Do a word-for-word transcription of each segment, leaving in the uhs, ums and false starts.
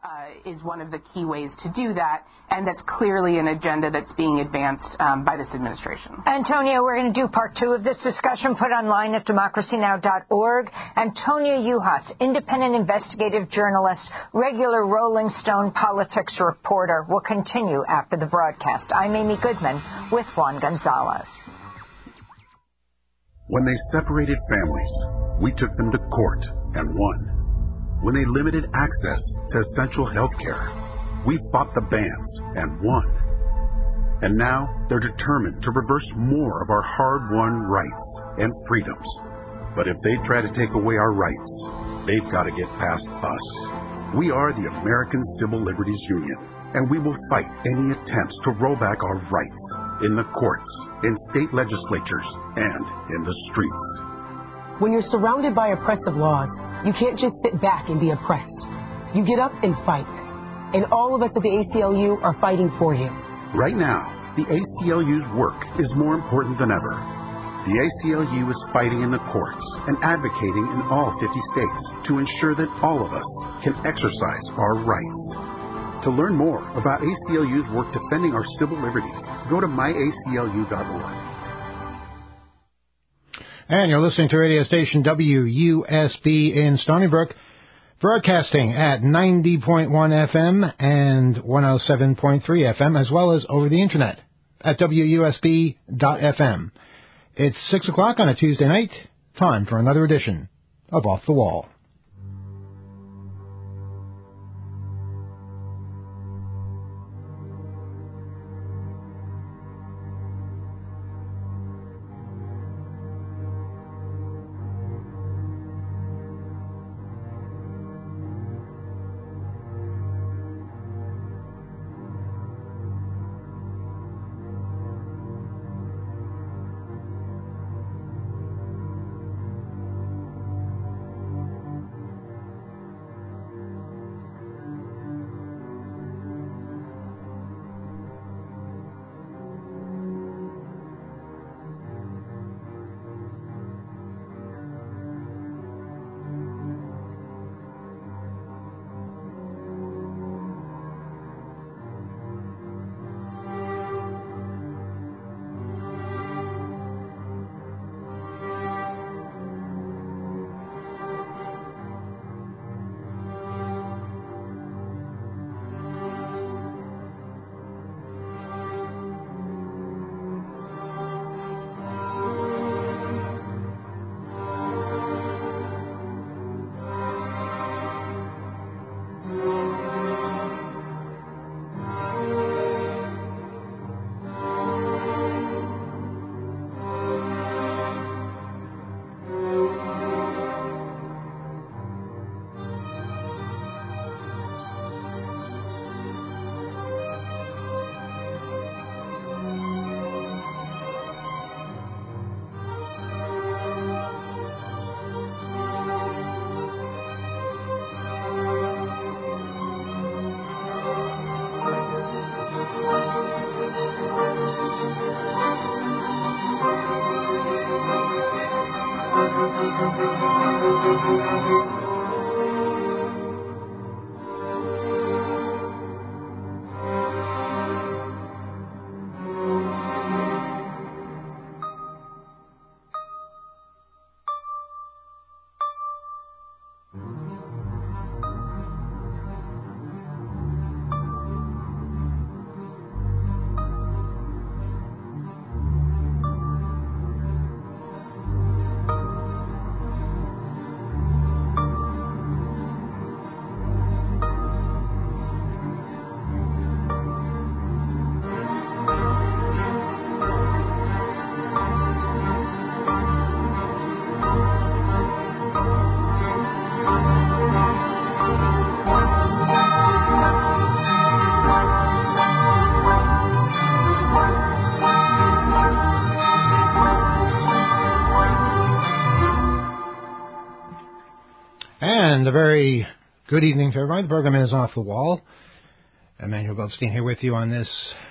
uh, is one of the key ways to do that, and that's clearly an agenda that's being advanced um, by this administration. Antonia, we're going to do part two of this discussion, put online at democracy now dot org. Antonia Juhas, independent investigative journalist, regular Rolling Stone politics reporter, will continue after the broadcast. I'm Amy Goodman with Juan Gonzalez. When they separated families, we took them to court and won. When they limited access to essential health care, we fought the bans and won. And now they're determined to reverse more of our hard-won rights and freedoms. But if they try to take away our rights, they've got to get past us. We are the American Civil Liberties Union, and we will fight any attempts to roll back our rights in the courts, in state legislatures, and in the streets. When you're surrounded by oppressive laws, you can't just sit back and be oppressed. You get up and fight. And all of us at the A C L U are fighting for you. Right now, the A C L U's work is more important than ever. The A C L U is fighting in the courts and advocating in all fifty states to ensure that all of us can exercise our rights. To learn more about A C L U's work defending our civil liberties, go to my A C L U dot org. And you're listening to radio station W U S B in Stony Brook, broadcasting at ninety point one F M and one oh seven point three F M, as well as over the internet at W U S B dot F M. It's six o'clock on a Tuesday night. Time for another edition of Off the Wall. And a very good evening to everybody. The program is Off the Wall. Emmanuel Goldstein here with you on this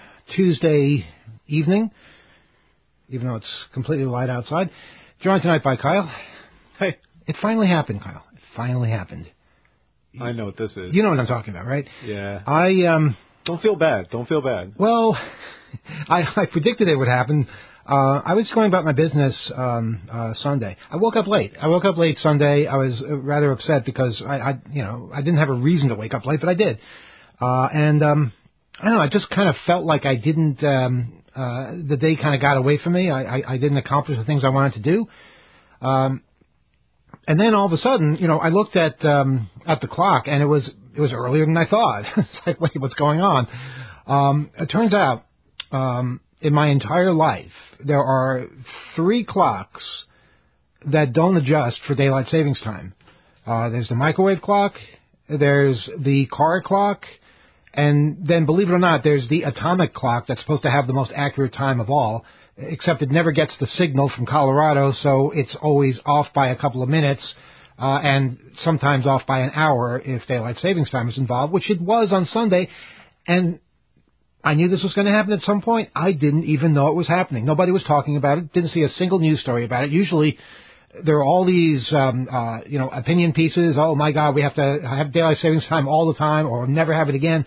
Tuesday evening, even though it's completely light outside. Joined tonight by Kyle. Hey. It finally happened, Kyle. It finally happened. I know what this is. You know what I'm talking about, right? Yeah. I um. Don't feel bad. Don't feel bad. Well, I, I predicted it would happen. Uh, I was going about my business um, uh, Sunday. I woke up late. I woke up late Sunday. I was uh, rather upset because I, I, you know, I didn't have a reason to wake up late, but I did. Uh, and um, I don't know. I just kind of felt like I didn't. Um, uh, the day kind of got away from me. I, I, I didn't accomplish the things I wanted to do. Um, and then all of a sudden, you know, I looked at um, at the clock, and it was it was earlier than I thought. It's like, wait, what's going on? Um, it turns out, um, in my entire life, there are three clocks that don't adjust for daylight savings time. Uh, there's the microwave clock, there's the car clock, and then, believe it or not, there's the atomic clock that's supposed to have the most accurate time of all, except it never gets the signal from Colorado, so it's always off by a couple of minutes, uh, and sometimes off by an hour if daylight savings time is involved, which it was on Sunday. And I knew this was going to happen at some point. I didn't even know it was happening. Nobody was talking about it. Didn't see a single news story about it. Usually, there are all these, um, uh, you know, opinion pieces. Oh my God, we have to have daylight savings time all the time, or never have it again.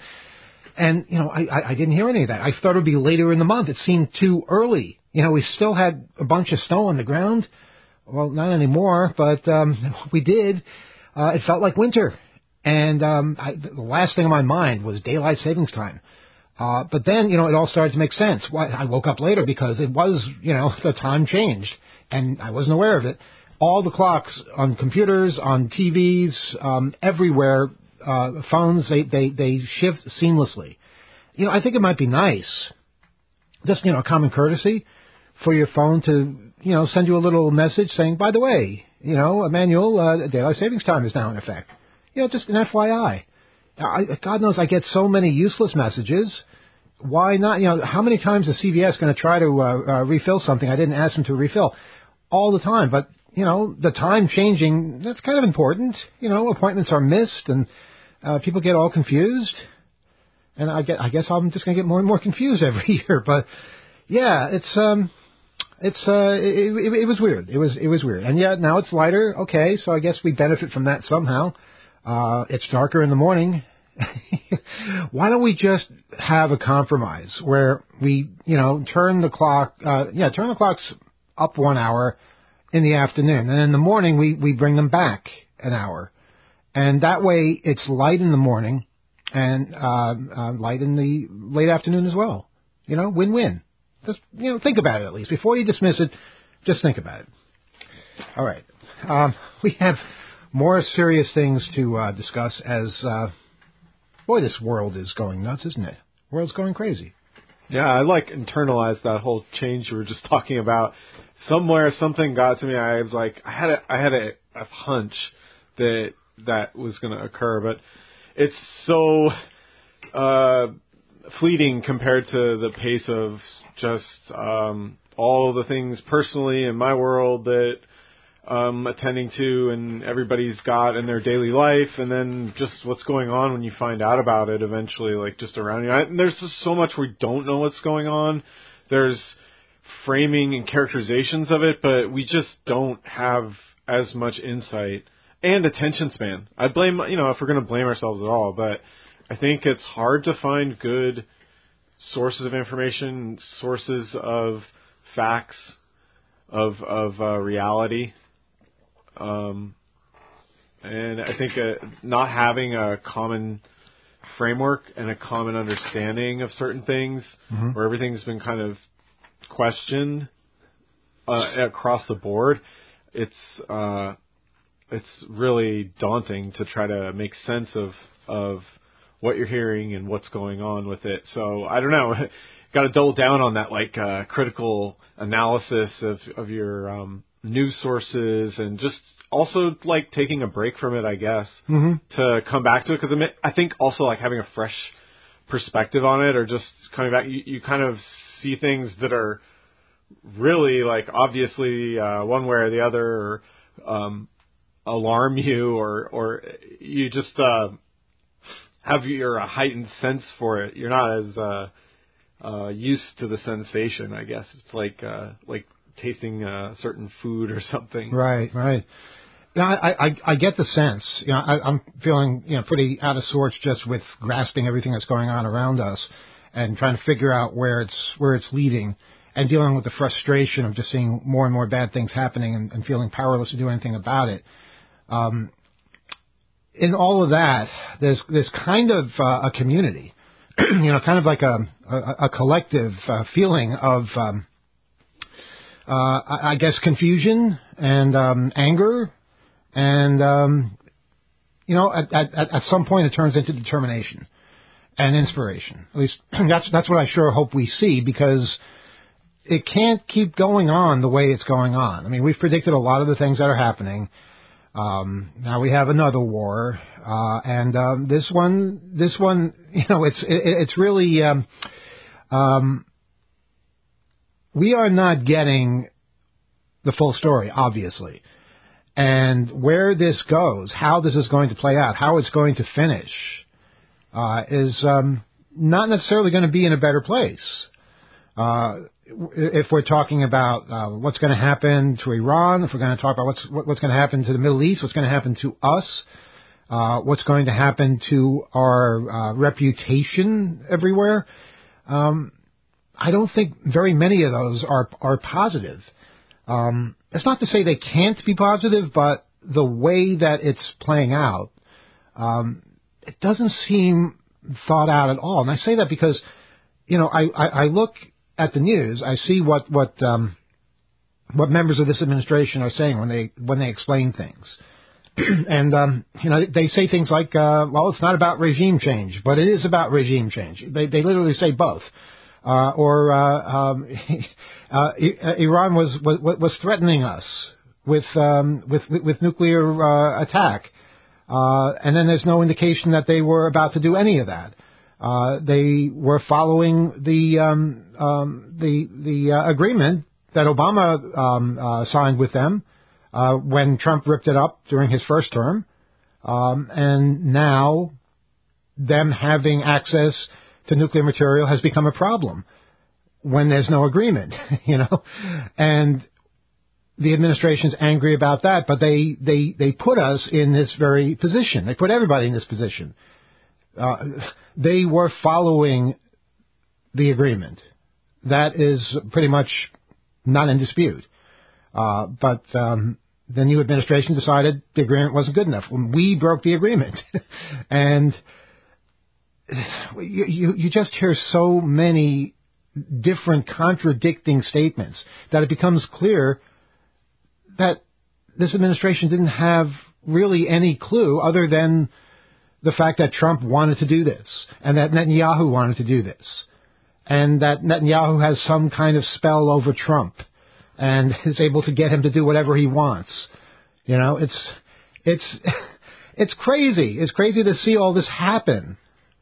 And you know, I, I, I didn't hear any of that. I thought it would be later in the month. It seemed too early. You know, we still had a bunch of snow on the ground. Well, not anymore, but um, we did. Uh, it felt like winter, and um, I, the last thing on my mind was daylight savings time. Uh, but then, you know, it all started to make sense. Why I woke up later because it was, you know, the time changed, and I wasn't aware of it. All the clocks on computers, on T Vs, um, everywhere, uh, phones, they, they, they shift seamlessly. You know, I think it might be nice, just, you know, common courtesy for your phone to, you know, send you a little message saying, by the way, you know, Emmanuel, uh, daylight savings time is now in effect. You know, just an F Y I. I, God knows I get so many useless messages. Why not? You know, how many times is C V S going to try to uh, uh, refill something I didn't ask them to refill? All the time. But, you know, the time changing, that's kind of important. You know, appointments are missed, and uh, people get all confused. And I, get, I guess I'm just going to get more and more confused every year. But, yeah, it's um, it's uh, it, it, it was weird. It was it was weird. And, yeah, now it's lighter. Okay, so I guess we benefit from that somehow. Uh, it's darker in the morning. Why don't we just have a compromise where we, you know, turn the clock, uh, yeah, turn the clocks up one hour in the afternoon, and in the morning we, we bring them back an hour. And that way it's light in the morning and, uh, uh, light in the late afternoon as well. You know, win-win. Just, you know, think about it at least. Before you dismiss it, just think about it. All right. Um, we have more serious things to uh, discuss as, uh, boy, this world is going nuts, isn't it? The world's going crazy. Yeah, I like internalized that whole change you were just talking about. Somewhere something got to me. I was like, I had a, I had a, a hunch that that was going to occur, but it's so uh, fleeting compared to the pace of just um, all the things personally in my world that um, attending to and everybody's got in their daily life, and then just what's going on when you find out about it eventually, like just around you. I, and there's just so much we don't know what's going on. There's framing and characterizations of it, but we just don't have as much insight and attention span. I blame, you know, if we're going to blame ourselves at all, but I think it's hard to find good sources of information, sources of facts, of, of uh, reality. Um, and I think uh, not having a common framework and a common understanding of certain things, mm-hmm. where everything's been kind of questioned uh, across the board, it's uh, it's really daunting to try to make sense of of what you're hearing and what's going on with it. So I don't know. Got to double down on that, like uh, critical analysis of of your um, news sources, and just also like taking a break from it, I guess, mm-hmm. to come back to it. Because I think also like having a fresh perspective on it, or just coming back, you, you kind of see things that are really like obviously uh, one way or the other, or um, alarm you, or or you just uh, have your uh, heightened sense for it. You're not as uh, uh, used to the sensation, I guess. It's like uh, like tasting uh, certain food or something. Right, right. You know, I, I, I get the sense. You know, I, I'm feeling you know pretty out of sorts just with grasping everything that's going on around us and trying to figure out where it's where it's leading, and dealing with the frustration of just seeing more and more bad things happening and, and feeling powerless to do anything about it. Um, in all of that, there's there's kind of uh, a community, you know, kind of like a a, a collective uh, feeling of, um, uh, I, I guess, confusion and um, anger. And, um, you know, at, at, at some point it turns into determination and inspiration. At least that's that's what I sure hope we see, because it can't keep going on the way it's going on. I mean, we've predicted a lot of the things that are happening. Um, now we have another war, uh, and um, this one, this one, you know, it's it, it's really um, um, we are not getting the full story, obviously. And where this goes, how this is going to play out, how it's going to finish, uh, is um, not necessarily going to be in a better place. Uh, if we're talking about uh, what's going to happen to Iran, if we're going to talk about what's what's going to happen to the Middle East, what's going to happen to us, uh, what's going to happen to our uh, reputation everywhere, um, I don't think very many of those are are positive. Um, it's not to say they can't be positive, but the way that it's playing out, um, it doesn't seem thought out at all. And I say that because, you know, I, I, I look at the news, I see what what um, what members of this administration are saying when they when they explain things, and um, you know, they say things like, uh, "Well, it's not about regime change, but it is about regime change." They they literally say both. Uh, or uh, um, uh, Iran was, was was threatening us with um, with with nuclear uh, attack, uh, and then there's no indication that they were about to do any of that. Uh, they were following the um, um, the the uh, agreement that Obama um, uh, signed with them uh, when Trump ripped it up during his first term, um, and now them having access to nuclear material has become a problem when there's no agreement, you know, and the administration's angry about that, but they, they, they put us in this very position. They put everybody in this position. Uh, they were following the agreement. That is pretty much not in dispute. Uh, but, um, the new administration decided the agreement wasn't good enough. We broke the agreement. And You, you, you just hear so many different contradicting statements that it becomes clear that this administration didn't have really any clue other than the fact that Trump wanted to do this and that Netanyahu wanted to do this and that Netanyahu has some kind of spell over Trump and is able to get him to do whatever he wants. You know, it's, it's, it's crazy. It's crazy to see all this happen.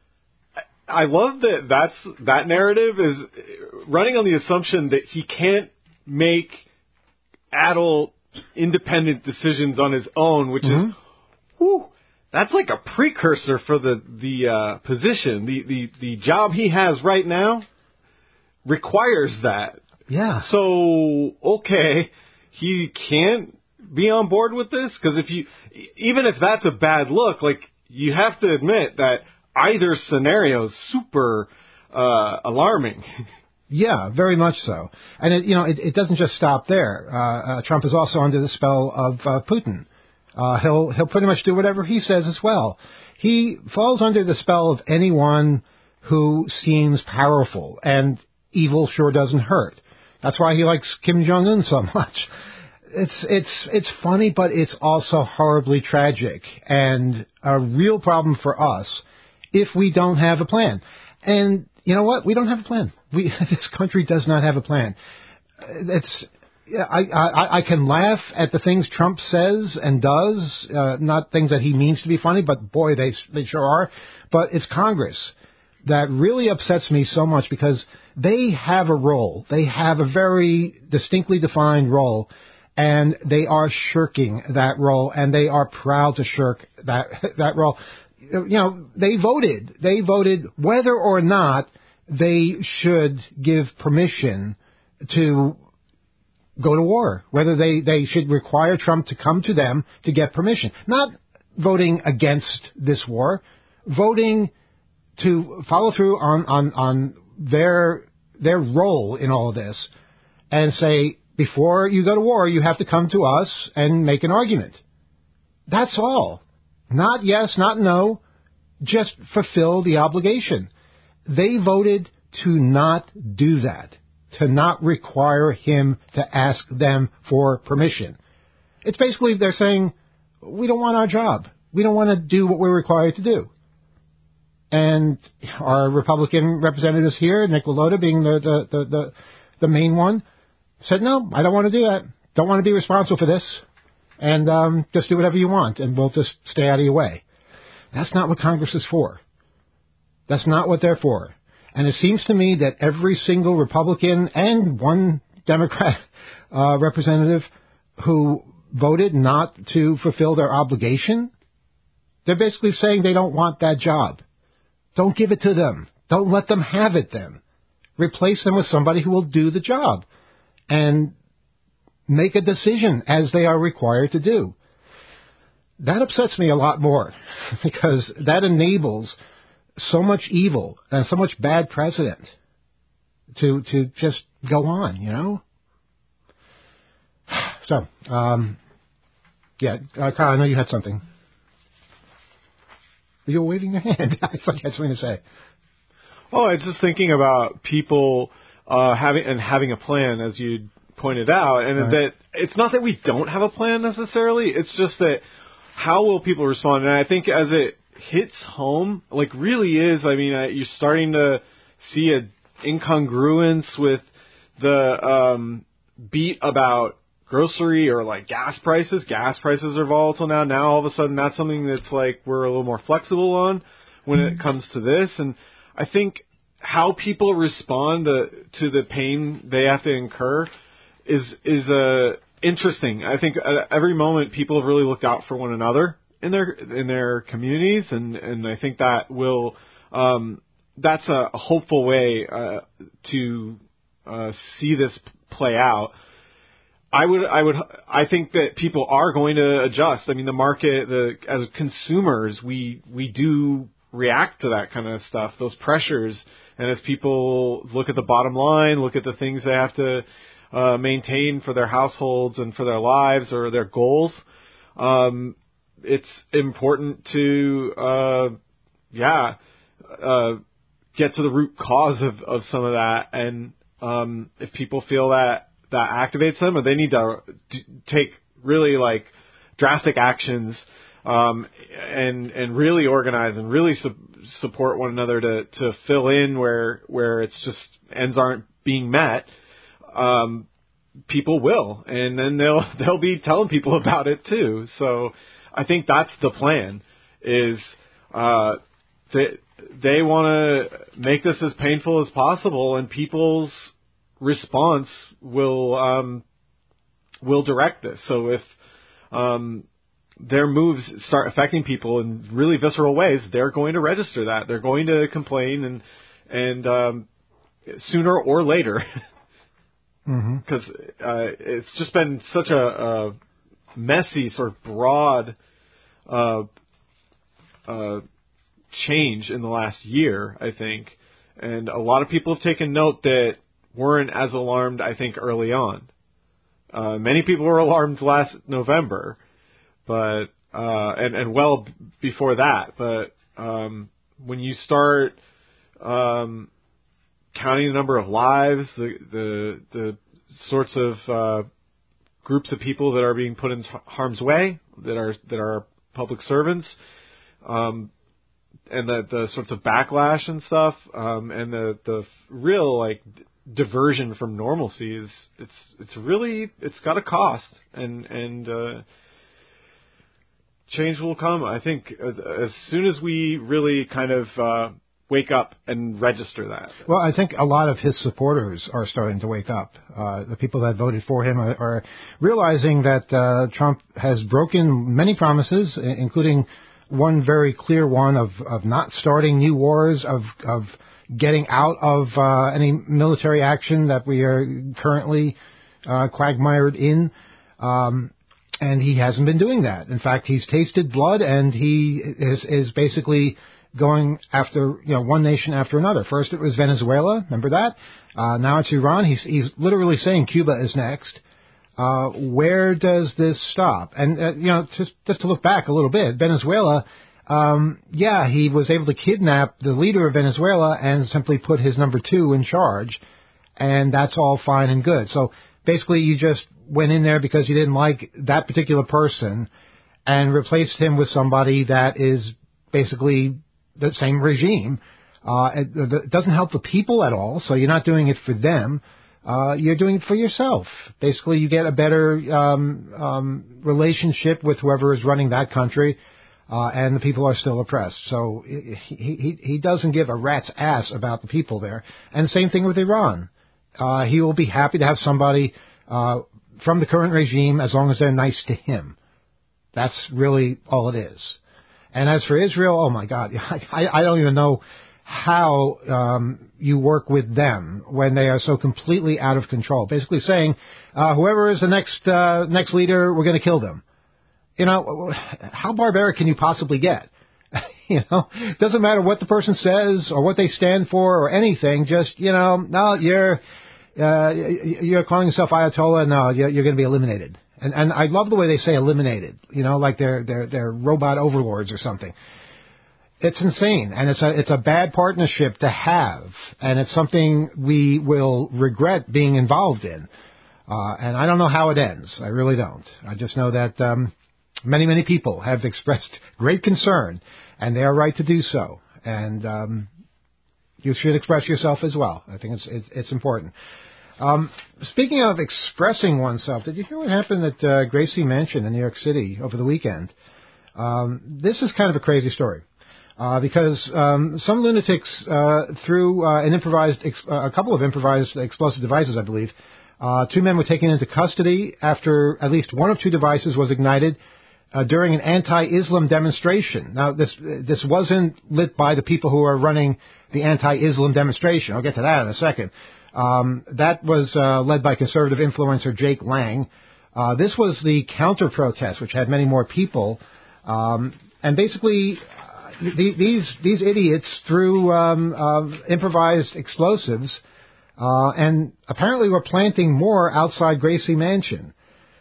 I love that that's, that narrative is running on the assumption that he can't make adult, independent decisions on his own, which mm-hmm. is, whew, that's like a precursor for the, the, uh, position. The, the, the job he has right now requires that. Yeah. So, okay, he can't be on board with this? Because if you, even if that's a bad look, like, you have to admit that either scenario is super uh, alarming. Yeah, very much so. And, it, you know, it, it doesn't just stop there. Uh, uh, Trump is also under the spell of uh, Putin. Uh, he'll he'll pretty much do whatever he says as well. He falls under the spell of anyone who seems powerful, and evil sure doesn't hurt. That's why he likes Kim Jong-un so much. It's it's it's funny, but it's also horribly tragic and a real problem for us if we don't have a plan. And you know what? We don't have a plan. We this country does not have a plan. It's I I, I can laugh at the things Trump says and does, uh, not things that he means to be funny, but boy, they they sure are. But it's Congress that really upsets me so much because they have a role. They have a very distinctly defined role, and they are shirking that role, and they are proud to shirk that that role. You know, they voted. They voted whether or not they should give permission to go to war, whether they, they should require Trump to come to them to get permission. Not voting against this war, voting to follow through on, on, on their their role in all of this and say, before you go to war, you have to come to us and make an argument. That's all. Not yes, not no. Just fulfill the obligation. They voted to not do that, to not require him to ask them for permission. It's basically they're saying, we don't want our job. We don't want to do what we're required to do. And our Republican representatives here, Nick Lalotta being the, the, the, the, the main one, said, no, I don't want to do that. Don't want to be responsible for this. And um, just do whatever you want, and we'll just stay out of your way. That's not what Congress is for. That's not what they're for. And it seems to me that every single Republican and one Democrat uh, representative who voted not to fulfill their obligation, they're basically saying they don't want that job. Don't give it to them. Don't let them have it then. Replace them with somebody who will do the job and make a decision as they are required to do. That upsets me a lot more because that enables so much evil and so much bad precedent to to just go on, you know? So, um, yeah, uh, Kyle, I know you had something. You were waving your hand. I thought you had something to say. Oh, I was just thinking about people uh, having and having a plan, as you pointed out, and right. that it's not that we don't have a plan necessarily. It's just that how will people respond? And I think as it hits home, like really is, I mean, you're starting to see an incongruence with the um, beat about grocery or like gas prices. Gas prices are volatile now. Now all of a sudden that's something that's like we're a little more flexible on when it comes to this. And I think how people respond to, to the pain they have to incur is is uh, interesting. I think at every moment people have really looked out for one another in their in their communities, and, and I think that will um, that's a hopeful way uh, to uh, see this play out. I would, I would, I think that people are going to adjust. I mean, the market, the as consumers, we we do react to that kind of stuff, those pressures, and as people look at the bottom line, look at the things they have to uh, maintain for their households and for their lives or their goals, um, it's important to, uh, yeah, uh, get to the root cause of, of some of that, and um, if people feel that that activates them, or they need to d- take really like drastic actions um, and and really organize and really su- support one another to, to fill in where where it's just ends aren't being met. Um, people will, and then they'll they'll be telling people about it too. So I think that's the plan. Is uh, they they want to make this as painful as possible, and people's response will um, will direct this. So if um, their moves start affecting people in really visceral ways, they're going to register that. They're going to complain, and and um, sooner or later, because mm-hmm. uh, it's just been such a, a messy, sort of broad uh, uh, change in the last year, I think, and a lot of people have taken note that weren't as alarmed, I think, early on. Uh, many people were alarmed last November, but uh, and and well b- before that. But um, when you start um, counting the number of lives, the the the sorts of uh, groups of people that are being put in harm's way, that are that are public servants, um, and the the sorts of backlash and stuff, um, and the the real like diversion from normalcy is it's it's really it's got a cost, and and uh, change will come. I think as, as soon as we really kind of uh, wake up and register that. Well, I think a lot of his supporters are starting to wake up. Uh, the people that voted for him are, are realizing that uh, Trump has broken many promises, including one very clear one of, of not starting new wars, of of getting out of uh, any military action that we are currently uh, quagmired in, um, and he hasn't been doing that. In fact, he's tasted blood, and he is, is basically going after, you know, one nation after another. First it was Venezuela, remember that? Uh, now it's Iran. He's, he's literally saying Cuba is next. Uh, where does this stop? And, uh, you know, just, just to look back a little bit, Venezuela, um, yeah, he was able to kidnap the leader of Venezuela and simply put his number two in charge, and that's all fine and good. So basically you just went in there because you didn't like that particular person and replaced him with somebody that is basically the same regime. Uh, it, it doesn't help the people at all, so you're not doing it for them. Uh, you're doing it for yourself. Basically, you get a better um, um, relationship with whoever is running that country, uh, and the people are still oppressed. So he, he, he doesn't give a rat's ass about the people there. And the same thing with Iran. Uh, he will be happy to have somebody uh, from the current regime as long as they're nice to him. That's really all it is. And as for Israel, oh my God, I, I don't even know how um, you work with them when they are so completely out of control. Basically saying, uh, whoever is the next uh, next leader, we're going to kill them. You know, how barbaric can you possibly get? You know, doesn't matter what the person says or what they stand for or anything. Just, you know, no, you're uh, you're calling yourself Ayatollah. No, you're, you're going to be eliminated. And and I love the way they say eliminated. You know, like they're they're they're robot overlords or something. It's insane, and it's a it's a bad partnership to have, and it's something we will regret being involved in. Uh, and I don't know how it ends. I really don't. I just know that um, many many people have expressed great concern, and they are right to do so. And um, you should express yourself as well. I think it's it's, it's important. Um, speaking of expressing oneself, did you hear what happened at uh, Gracie Mansion in New York City over the weekend? Um, this is kind of a crazy story. Uh, because um, some lunatics uh, threw uh, an improvised, ex- uh, a couple of improvised explosive devices, I believe. Uh, two men were taken into custody after at least one of two devices was ignited uh, during an anti-Islam demonstration. Now, this this wasn't lit by the people who are running the anti-Islam demonstration. I'll get to that in a second. Um, that was uh, led by conservative influencer Jake Lang. Uh, this was the counter-protest, which had many more people, um, and basically. These these idiots threw um, uh, improvised explosives, uh, and apparently were planting more outside Gracie Mansion.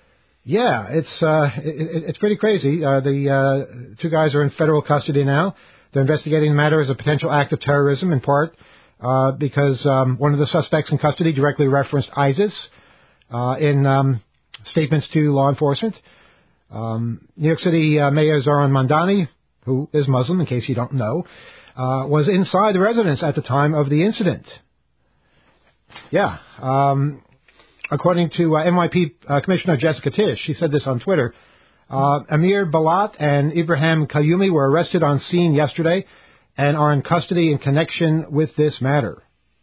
Yeah, it's uh, it, it's pretty crazy. Uh, the uh, two guys are in federal custody now. They're investigating the matter as a potential act of terrorism, in part uh, because um, one of the suspects in custody directly referenced ISIS uh, in um, statements to law enforcement. Um, New York City uh, Mayor Zohran Mamdani, who is Muslim, in case you don't know, uh, was inside the residence at the time of the incident. Yeah. Um, according to uh, N Y P uh, Commissioner Jessica Tisch, she said this on Twitter, uh, Amir Balat and Ibrahim Kayumi were arrested on scene yesterday and are in custody in connection with this matter.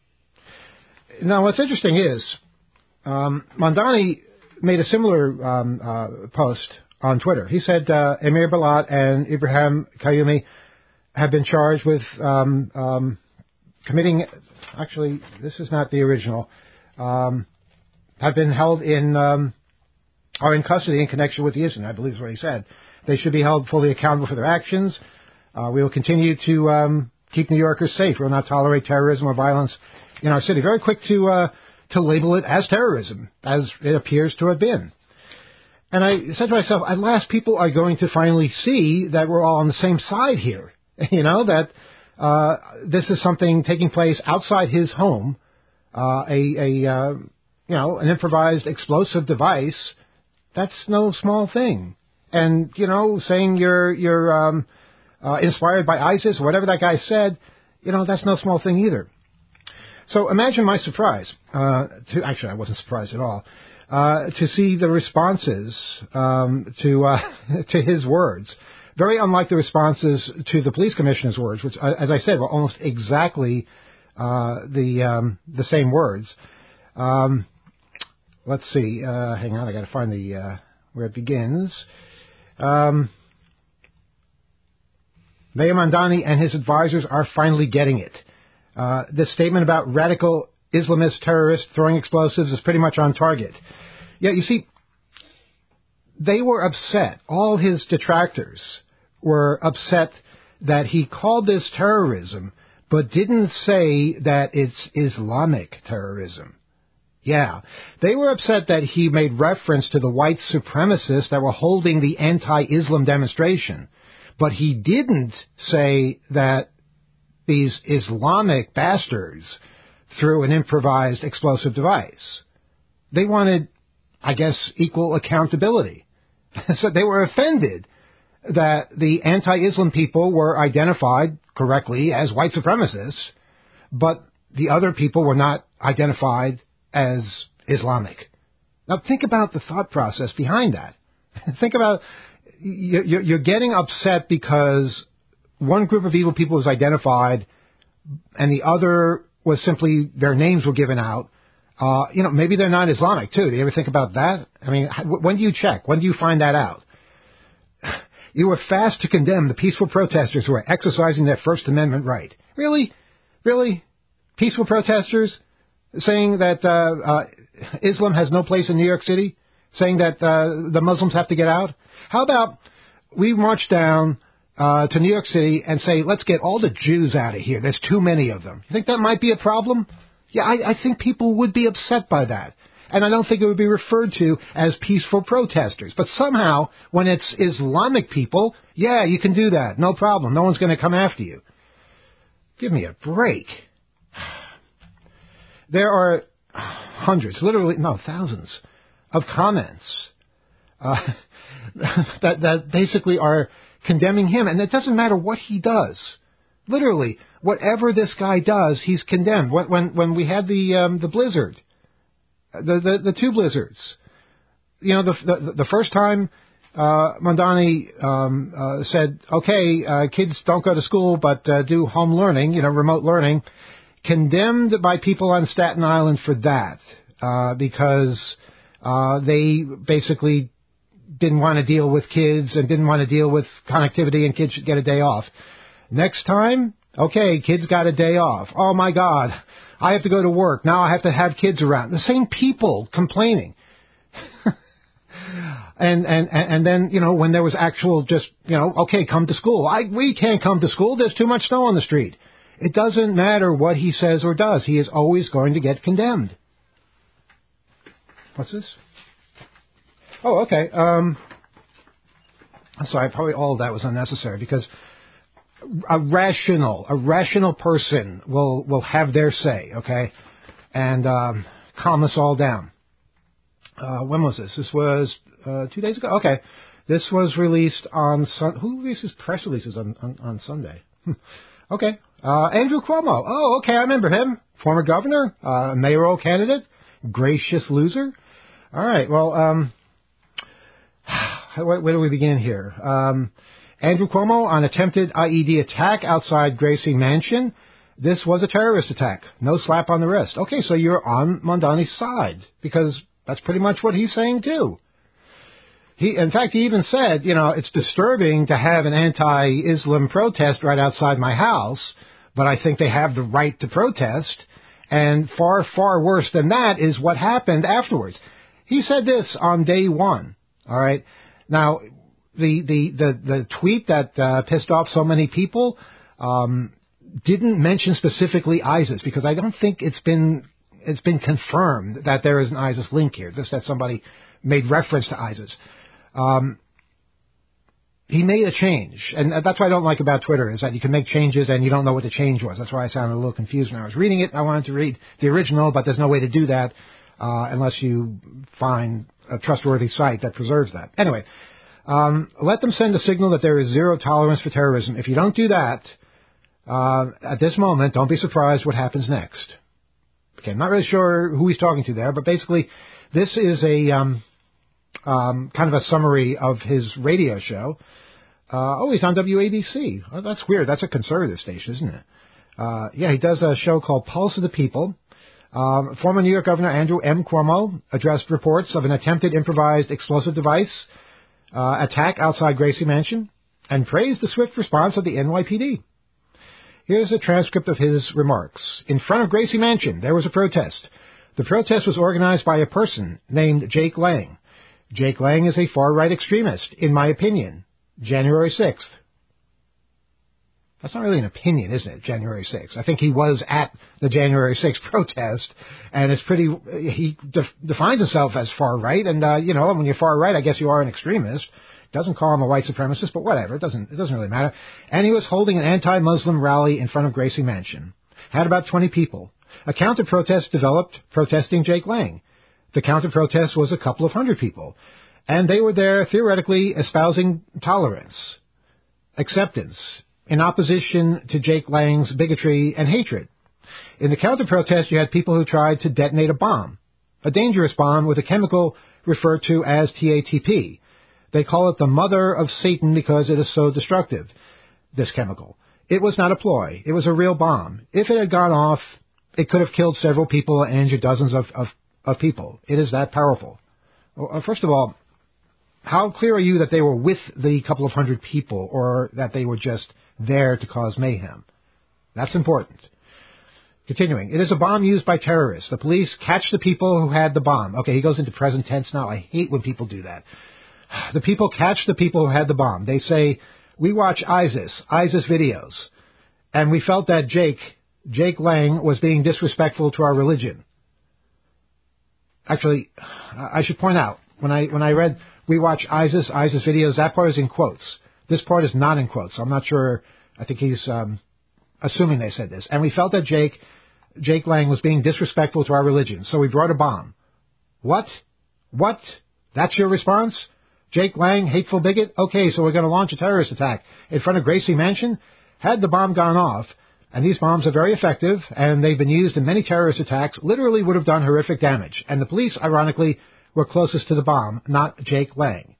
Now, what's interesting is um, Mamdani made a similar um, uh, post on Twitter. He said uh, Amir Balat and Ibrahim Kayumi have been charged with um, um, committing, actually, this is not the original, um, have been held in, um, are in custody in connection with the incident, I believe is what he said. They should be held fully accountable for their actions. Uh, we will continue to um, keep New Yorkers safe. We will not tolerate terrorism or violence in our city. Very quick to uh, to label it as terrorism, as it appears to have been. And I said to myself, at last people are going to finally see that we're all on the same side here. You know, that uh, this is something taking place outside his home, uh, a, a uh, you know, an improvised explosive device. That's no small thing. And, you know, saying you're, you're um, uh, inspired by ISIS or whatever that guy said, you know, that's no small thing either. So imagine my surprise. Uh, to, actually, I wasn't surprised at all. Uh, to see the responses um, to uh, to his words, very unlike the responses to the police commissioner's words, which, as I said, were almost exactly uh, the um, the same words. Um, let's see. Uh, hang on, I got to find the uh, where it begins. Um, Mayor Mamdani and his advisors are finally getting it. Uh, this statement about radical Islamist terrorist throwing explosives is pretty much on target. Yeah, you see, they were upset. All his detractors were upset that he called this terrorism, but didn't say that it's Islamic terrorism. Yeah, they were upset that he made reference to the white supremacists that were holding the anti-Islam demonstration, but he didn't say that these Islamic bastards threw an improvised explosive device. They wanted, I guess, equal accountability. So they were offended that the anti-Islam people were identified correctly as white supremacists, but the other people were not identified as Islamic. Now think about the thought process behind that. Think about, you're getting upset because one group of evil people was identified and the other was simply their names were given out. Uh, you know, maybe they're not Islamic too. Do you ever think about that? I mean, when do you check? When do you find that out? You were fast to condemn the peaceful protesters who are exercising their First Amendment right. Really? Really? Peaceful protesters saying that uh, uh, Islam has no place in New York City? Saying that uh, the Muslims have to get out? How about we march down uh, to New York City and say, let's get all the Jews out of here. There's too many of them. You think that might be a problem? Yeah, I, I think people would be upset by that. And I don't think it would be referred to as peaceful protesters. But somehow, when it's Islamic people, yeah, you can do that. No problem. No one's going to come after you. Give me a break. There are hundreds, literally, no, thousands of comments uh, that, that basically are condemning him. And it doesn't matter what he does. Literally, whatever this guy does, he's condemned. When when, when we had the um, the blizzard, the, the the two blizzards, you know, the the, the first time uh, Mamdani um, uh, said, "Okay, uh, kids don't go to school, but uh, do home learning, you know, remote learning," condemned by people on Staten Island for that uh, because uh, they basically didn't want to deal with kids and didn't want to deal with connectivity, and kids should get a day off. Next time, okay, kids got a day off. Oh, my God, I have to go to work. Now I have to have kids around. The same people complaining. and, and, and then, you know, when there was actual just, you know, okay, come to school. I, we can't come to school. There's too much snow on the street. It doesn't matter what he says or does. He is always going to get condemned. What's this? Oh, okay. Um, I'm sorry, probably all of that was unnecessary because a rational, a rational person will, will have their say, okay, and um, calm us all down. Uh, when was this? This was uh, two days ago? Okay. This was released on... Sun- Who releases press releases on, on, on Sunday? Okay. Uh, Andrew Cuomo. Oh, okay, I remember him. Former governor, uh, mayoral candidate, gracious loser. All right, well, um, where, where do we begin here? Um... Andrew Cuomo on attempted I E D attack outside Gracie Mansion. This was a terrorist attack. No slap on the wrist. Okay, so you're on Mamdani's side because that's pretty much what he's saying too. He, in fact, he even said, you know, it's disturbing to have an anti-Islam protest right outside my house, but I think they have the right to protest. And far, far worse than that is what happened afterwards. He said this on day one. All right. Now, The, the, the, the tweet that uh, pissed off so many people um, didn't mention specifically ISIS because I don't think it's been it's been confirmed that there is an ISIS link here, just that somebody made reference to ISIS. Um, he made a change, and that's what I don't like about Twitter, is that you can make changes and you don't know what the change was. That's why I sounded a little confused when I was reading it. I wanted to read the original, but there's no way to do that uh, unless you find a trustworthy site that preserves that. Anyway. Um, let them send a signal that there is zero tolerance for terrorism. If you don't do that, uh, at this moment, don't be surprised what happens next. Okay, I'm not really sure who he's talking to there, but basically, this is a um, um, kind of a summary of his radio show. Uh, oh, he's on W A B C. Oh, that's weird. That's a conservative station, isn't it? Uh, yeah, he does a show called Pulse of the People. Um, former New York Governor Andrew M. Cuomo addressed reports of an attempted improvised explosive device Uh, attack outside Gracie Mansion and praised the swift response of the N Y P D. Here's a transcript of his remarks. In front of Gracie Mansion, there was a protest. The protest was organized by a person named Jake Lang. Jake Lang is a far-right extremist, in my opinion. January sixth. That's not really an opinion, isn't it, January sixth? I think he was at the January sixth protest, and it's pretty, he def, defines himself as far-right, and, uh, you know, when you're far-right, I guess you are an extremist. Doesn't call him a white supremacist, but whatever, it doesn't, it doesn't really matter. And he was holding an anti-Muslim rally in front of Gracie Mansion. Had about twenty people. A counter-protest developed, protesting Jake Lang. The counter-protest was a couple of hundred people, and they were there theoretically espousing tolerance, acceptance, in opposition to Jake Lang's bigotry and hatred. In the counter-protest, you had people who tried to detonate a bomb, a dangerous bomb with a chemical referred to as T A T P. They call it the mother of Satan because it is so destructive, this chemical. It was not a ploy. It was a real bomb. If it had gone off, it could have killed several people and injured dozens of, of, of people. It is that powerful. Well, first of all, how clear are you that they were with the couple of hundred people or that they were just there to cause mayhem? That's important. Continuing, it is a bomb used by terrorists. The police catch the people who had the bomb. Okay, he goes into present tense now. I hate when people do that. The people catch the people who had the bomb. They say, we watch ISIS, ISIS videos, and we felt that Jake, Jake Lang, was being disrespectful to our religion. Actually, I should point out, when I when I read, we watch ISIS, ISIS videos, that part is in quotes. This part is not in quotes. I'm not sure. I think he's um, assuming they said this. And we felt that Jake, Jake Lang was being disrespectful to our religion, so we brought a bomb. What? What? That's your response? Jake Lang, hateful bigot? Okay, so we're going to launch a terrorist attack in front of Gracie Mansion? Had the bomb gone off, and these bombs are very effective, and they've been used in many terrorist attacks, literally would have done horrific damage. And the police, ironically, were closest to the bomb, not Jake Lang.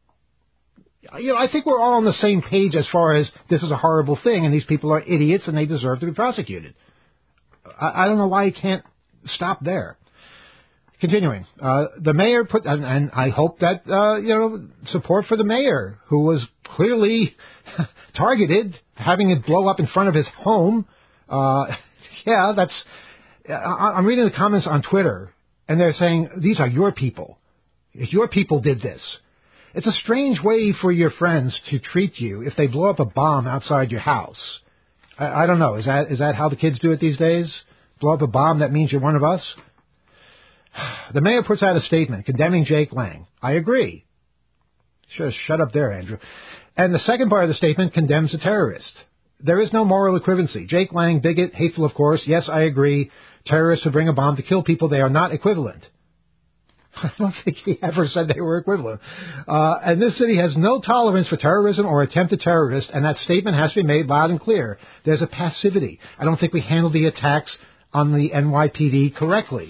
You know, I think we're all on the same page as far as this is a horrible thing, and these people are idiots, and they deserve to be prosecuted. I, I don't know why you can't stop there. Continuing, uh, the mayor put, and, and I hope that, uh, you know, support for the mayor, who was clearly targeted, having it blow up in front of his home. Uh, yeah, that's, I, I'm reading the comments on Twitter, and they're saying, these are your people. Your people did this. It's a strange way for your friends to treat you if they blow up a bomb outside your house. I, I don't know, is that, is that how the kids do it these days? Blow up a bomb, that means you're one of us? The mayor puts out a statement condemning Jake Lang. I agree. Sure, shut up there, Andrew. And the second part of the statement condemns a terrorist. There is no moral equivalency. Jake Lang, bigot, hateful, of course. Yes, I agree. Terrorists who bring a bomb to kill people, they are not equivalent. I don't think he ever said they were equivalent. Uh, and this city has no tolerance for terrorism or attempted terrorists, and that statement has to be made loud and clear. There's a passivity. I don't think we handled the attacks on the N Y P D correctly.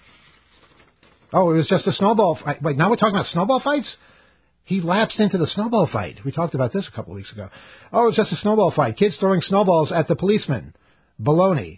Oh, it was just a snowball fight. Wait, now we're talking about snowball fights? He lapsed into the snowball fight. We talked about this a couple of weeks ago. Oh, it was just a snowball fight. Kids throwing snowballs at the policeman. Baloney.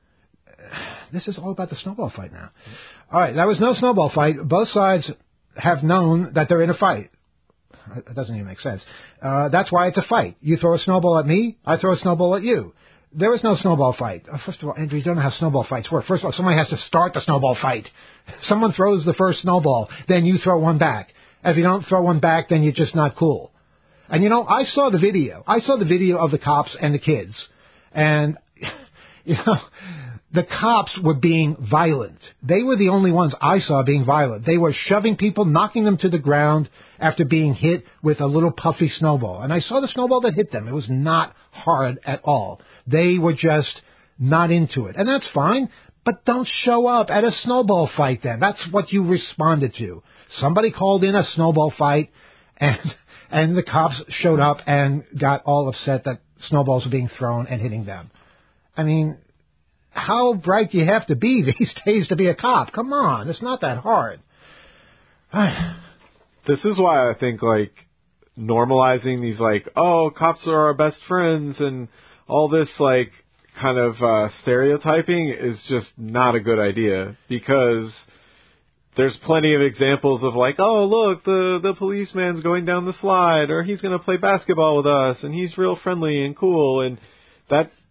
This is all about the snowball fight now. All right, that was no snowball fight. Both sides have known that they're in a fight. It doesn't even make sense. Uh, that's why it's a fight. You throw a snowball at me, I throw a snowball at you. There was no snowball fight. Oh, first of all, Andrew, you don't know how snowball fights work. First of all, somebody has to start the snowball fight. Someone throws the first snowball, then you throw one back. If you don't throw one back, then you're just not cool. And, you know, I saw the video. I saw the video of the cops and the kids. And, you know, the cops were being violent. They were the only ones I saw being violent. They were shoving people, knocking them to the ground after being hit with a little puffy snowball. And I saw the snowball that hit them. It was not hard at all. They were just not into it. And that's fine, but don't show up at a snowball fight then. That's what you responded to. Somebody called in a snowball fight, and and the cops showed up and got all upset that snowballs were being thrown and hitting them. I mean, how bright do you have to be these days to be a cop? Come on, it's not that hard. This is why I think, like, normalizing these, like, oh, cops are our best friends and all this, like, kind of uh, stereotyping is just not a good idea, because there's plenty of examples of, like, oh, look, the, the policeman's going down the slide, or he's going to play basketball with us, and he's real friendly and cool, and that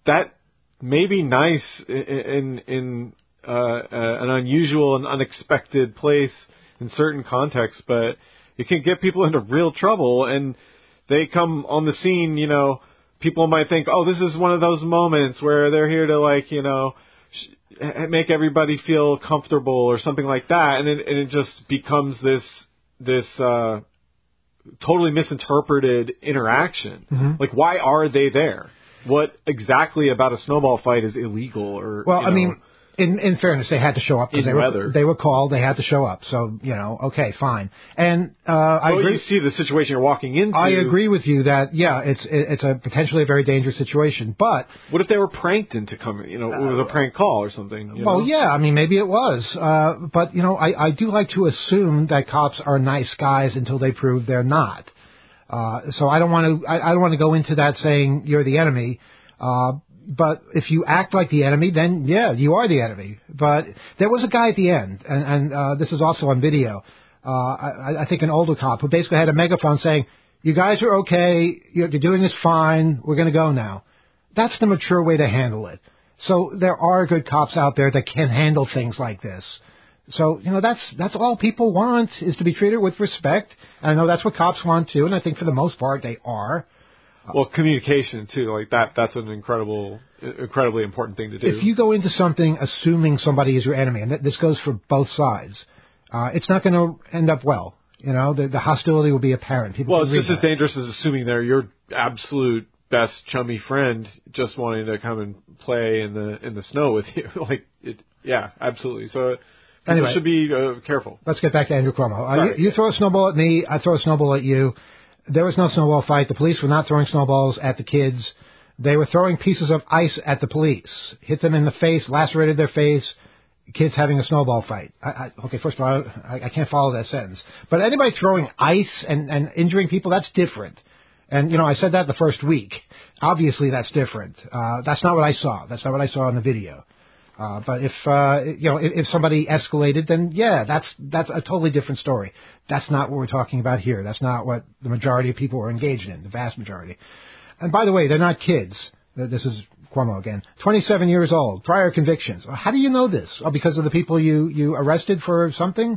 that may be nice in in, in uh, uh, an unusual and unexpected place in certain contexts, but it can get people into real trouble. And they come on the scene, you know, people might think, oh, this is one of those moments where they're here to, like, you know, sh- make everybody feel comfortable or something like that, and it, and it just becomes this this uh, totally misinterpreted interaction. Mm-hmm. Like, why are they there? What exactly about a snowball fight is illegal? Or well, you I know, mean, in in fairness, they had to show up because in they were weather. they were called. They had to show up. So you know, okay, fine. And uh, I well, agree. you see the situation you're walking into. I agree with you that yeah, it's it's a potentially a very dangerous situation. But what if they were pranked into coming? You know, it was a prank call or something. You well, know? yeah, I mean, maybe it was. Uh, but you know, I I do like to assume that cops are nice guys until they prove they're not. Uh, so I don't want to I, I don't want to go into that saying you're the enemy. Uh, but if you act like the enemy, then yeah, you are the enemy. But there was a guy at the end, and, and uh, this is also on video. Uh, I, I think an older cop who basically had a megaphone saying, "You guys are okay. You're, you're doing this fine. We're going to go now." That's the mature way to handle it. So there are good cops out there that can handle things like this. So you know that's that's all people want is to be treated with respect. And I know that's what cops want too, and I think for the most part they are. Well, communication too, like that—that's an incredible, incredibly important thing to do. If you go into something assuming somebody is your enemy, and th- this goes for both sides, uh, it's not going to end up well. You know, the, the hostility will be apparent. People well, it's just that. as dangerous as assuming they're your absolute best chummy friend, just wanting to come and play in the in the snow with you. like, it, yeah, absolutely. So. People anyway, should be uh, careful. Let's get back to Andrew Cuomo. Uh, you, you throw a snowball at me, I throw a snowball at you. There was no snowball fight. The police were not throwing snowballs at the kids. They were throwing pieces of ice at the police, hit them in the face, lacerated their face. Kids having a snowball fight. I, I, okay, first of all, I, I can't follow that sentence. But anybody throwing ice and, and injuring people, that's different. And, you know, I said that the first week. Obviously, that's different. Uh, that's not what I saw. That's not what I saw in the video. Uh, but if, uh, you know, if, if somebody escalated, then yeah, that's, that's a totally different story. That's not what we're talking about here. That's not what the majority of people are engaged in, the vast majority. And by the way, they're not kids. This is Cuomo again. twenty-seven years old, prior convictions. How do you know this? Oh, because of the people you, you arrested for something?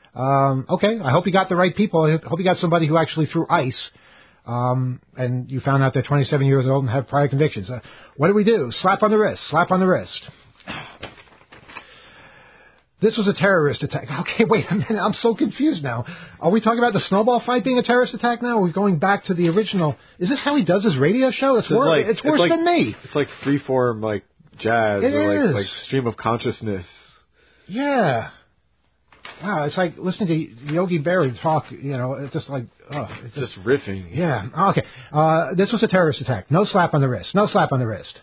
Um, okay, I hope you got the right people. I hope you got somebody who actually threw ice. Um, and you found out they're twenty-seven years old and have prior convictions. Uh, what do we do? Slap on the wrist, slap on the wrist. This was a terrorist attack. Okay, wait a minute. I'm so confused now. Are we talking about the snowball fight being a terrorist attack now? Or are we going back to the original? Is this how he does his radio show? It's, wor- like, it's worse it's like, than me. It's like freeform, like jazz, It or is. like, like stream of consciousness. Yeah. Wow, it's like listening to Yogi Berra talk, you know, it's just like, oh. It's just, just riffing. Yeah. Okay. Uh, this was a terrorist attack. No slap on the wrist. No slap on the wrist.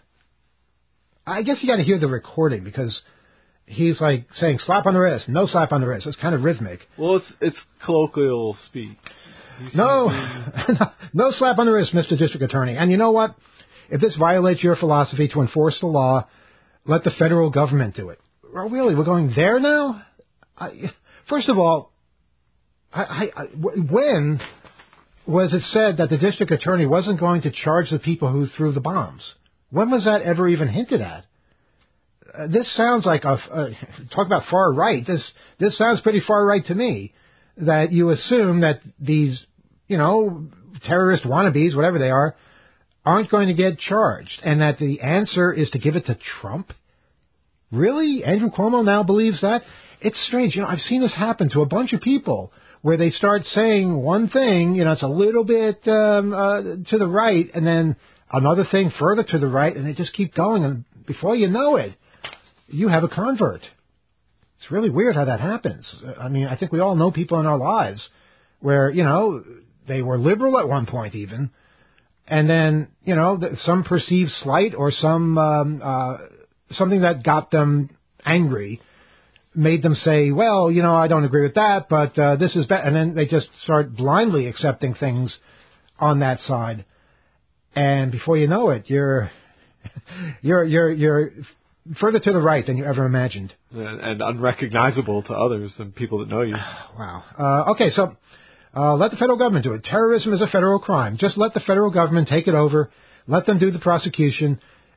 I guess you got to hear the recording because he's like saying slap on the wrist, no slap on the wrist. It's kind of rhythmic. Well, it's it's colloquial speak. No, no slap on the wrist, Mister District Attorney. And you know what? If this violates your philosophy to enforce the law, let the federal government do it. Oh, really? We're going there now? I, first of all, I, I, I, when was it said that the district attorney wasn't going to charge the people who threw the bombs? When was that ever even hinted at? Uh, this sounds like a uh, talk about far right. This this sounds pretty far right to me. That you assume that these, you know, terrorist wannabes, whatever they are, aren't going to get charged, and that the answer is to give it to Trump. Really, Andrew Cuomo now believes that? It's strange. You know, I've seen this happen to a bunch of people where they start saying one thing, you know, it's a little bit um, uh, to the right, and then another thing further to the right, and they just keep going, and before you know it, you have a convert. It's really weird how that happens. I mean, I think we all know people in our lives where, you know, they were liberal at one point even, and then, you know, some perceived slight or some um, uh, something that got them angry made them say, well, you know, I don't agree with that, but uh, this is better. And then they just start blindly accepting things on that side. And before you know it, you're you're you're you're further to the right than you ever imagined, and, and unrecognizable to others and people that know you. Wow. Uh, okay, so uh, let the federal government do it. Terrorism is a federal crime. Just let the federal government take it over. Let them do the prosecution,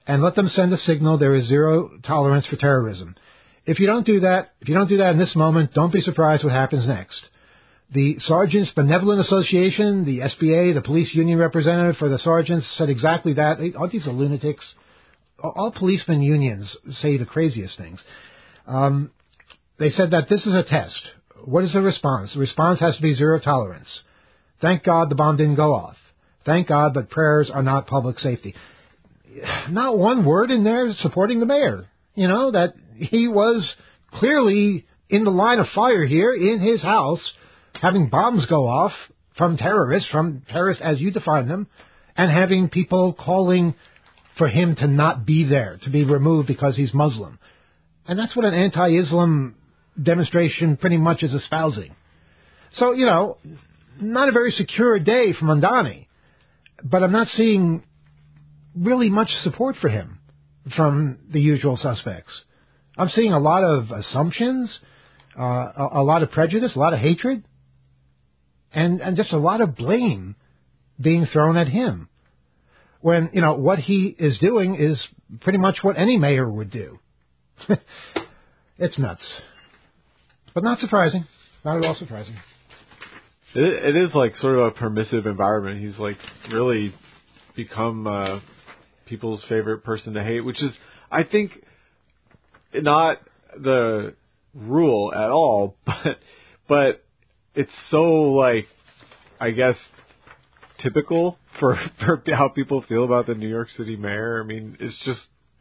and let them send a signal there is zero tolerance for terrorism. If you don't do that, if you don't do that in this moment, don't be surprised what happens next. The Sergeants Benevolent Association, the S B A, the police union representative for the sergeants said exactly that. Aren't these are lunatics? All policemen unions say the craziest things. Um, they said that this is a test. What is the response? The response has to be zero tolerance. Thank God the bomb didn't go off. Thank God, but prayers are not public safety. Not one word in there supporting the mayor. You know, that he was clearly in the line of fire here in his house, having bombs go off from terrorists, from terrorists as you define them, and having people calling for him to not be there, to be removed because he's Muslim. And that's what an anti-Islam demonstration pretty much is espousing. So, you know, not a very secure day for Mamdani, but I'm not seeing really much support for him from the usual suspects. I'm seeing a lot of assumptions, uh, a, a lot of prejudice, a lot of hatred, and, and just a lot of blame being thrown at him. When, you know, what he is doing is pretty much what any mayor would do. It's nuts. But not surprising. Not at all surprising. It, it is like sort of a permissive environment. He's like really become uh, people's favorite person to hate, which is, I think, not the rule at all, but but it's so, like, I guess, typical for, for how people feel about the New York City mayor. I mean, it's just,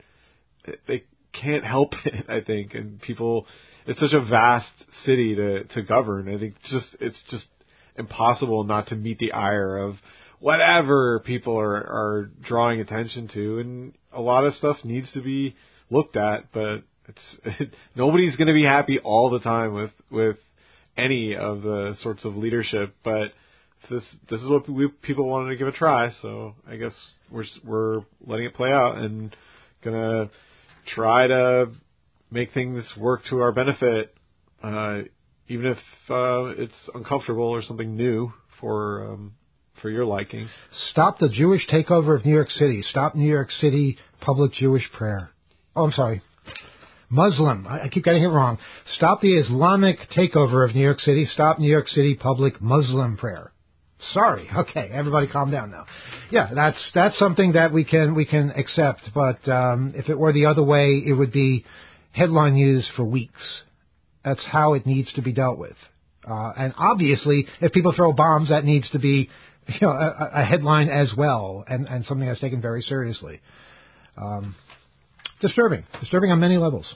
they can't help it, I think, and people, it's such a vast city to, to govern. I think it's just, it's just impossible not to meet the ire of whatever people are, are drawing attention to, and a lot of stuff needs to be looked at, but it's it, nobody's going to be happy all the time with with any of the sorts of leadership. But this this is what we, people wanted to give a try, so I guess we're we're letting it play out and gonna try to make things work to our benefit, uh, even if uh, it's uncomfortable or something new for um, for your liking. Stop the Jewish takeover of New York City. Stop New York City public Jewish prayer. Oh, I'm sorry. Muslim. I keep getting it wrong. Stop the Islamic takeover of New York City. Stop New York City public Muslim prayer. Sorry. Okay, everybody calm down now. Yeah, that's that's something that we can we can accept, but um, if it were the other way, it would be headline news for weeks. That's how it needs to be dealt with. Uh, and obviously, if people throw bombs, that needs to be, you know, a, a headline as well, and, and something that's taken very seriously. Um, disturbing. Disturbing on many levels.